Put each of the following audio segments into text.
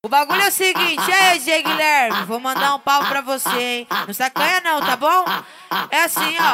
O bagulho é o seguinte, e aí, DJ Guilherme, vou mandar um pau pra você, hein? Não sacanha não, tá bom? É assim, ó.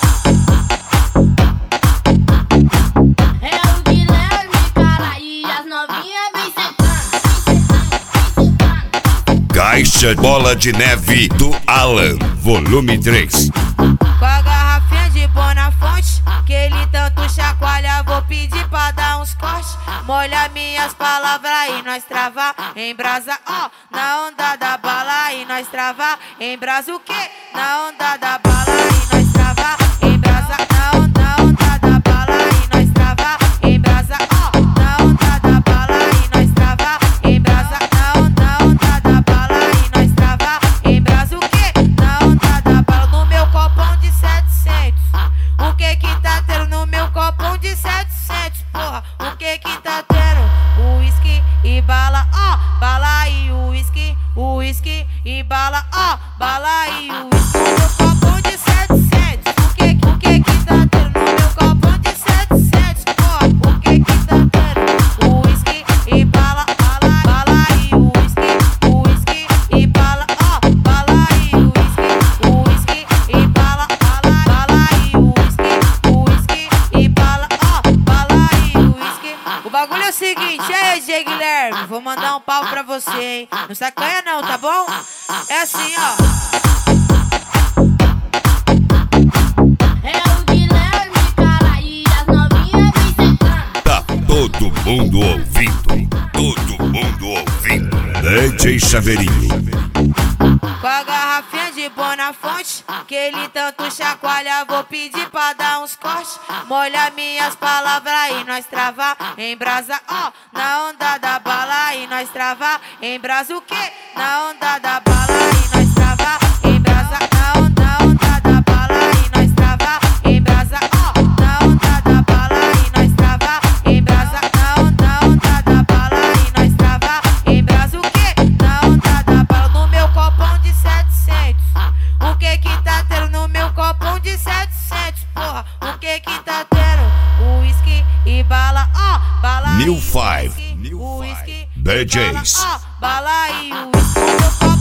É o Guilherme, cara, e as novinhas vem sentando. Caixa Bola de Neve do Alan, volume 3. Com a garrafinha de Bonafonte, que ele tanto chacoalha, vou pedir pra dar uns cortes. Molha minhas palavras e nós travar em brasa, ó. Na onda da bala e nós travar em brasa o quê? Na onda da bala e nós travar em brasa. Na onda da bala e nós travar em brasa, ó. Na onda da bala e nós travar em brasa. Na onda da bala e nós travar em brasa o quê? Na onda da bala no meu copão de 700. O que tá tendo no meu copão de 700? Porra, o que tá tendo? Uísque e bala, ó, bala e uísque e bala, ó, bala e uísque. No meu copão de 700. O que tá tendo no meu copão de 700? Porra, o que tá tendo? Uísque e bala, bala e uísque e bala, ó, bala e uísque e bala, bala e uísque e bala, ó, bala e uísque. O bagulho é o seguinte, e aí, DJ Guilherme, vou mandar um pau pra você, hein? Não sacanha não, tá bom? É assim, ó. É o Guilherme, cara, e as novinhas vem sentando. Tá todo mundo ouvindo, todo mundo ouvindo. DJ Chaveirinho. Com a garrafinha de Bonafonte, que ele tanto chacoalha, vou pedir pra dar uns cortes. Molha minhas palavras e nós travar em brasa, ó. Na onda da bala e nós travar em brasa o quê? Na onda da bala e nós travar em brasa. Na onda da bala e nós travar em brasa, ó. Na onda da bala e nós travar em brasa. Na onda da bala e nós travar em brasa o quê? Na onda da bala no meu copão de 700. O que tá tendo no meu copão de 700? Porra, o que tá tendo? Uísque e bala, ó, bala New e Five. uísque, DJs. bala e uísque.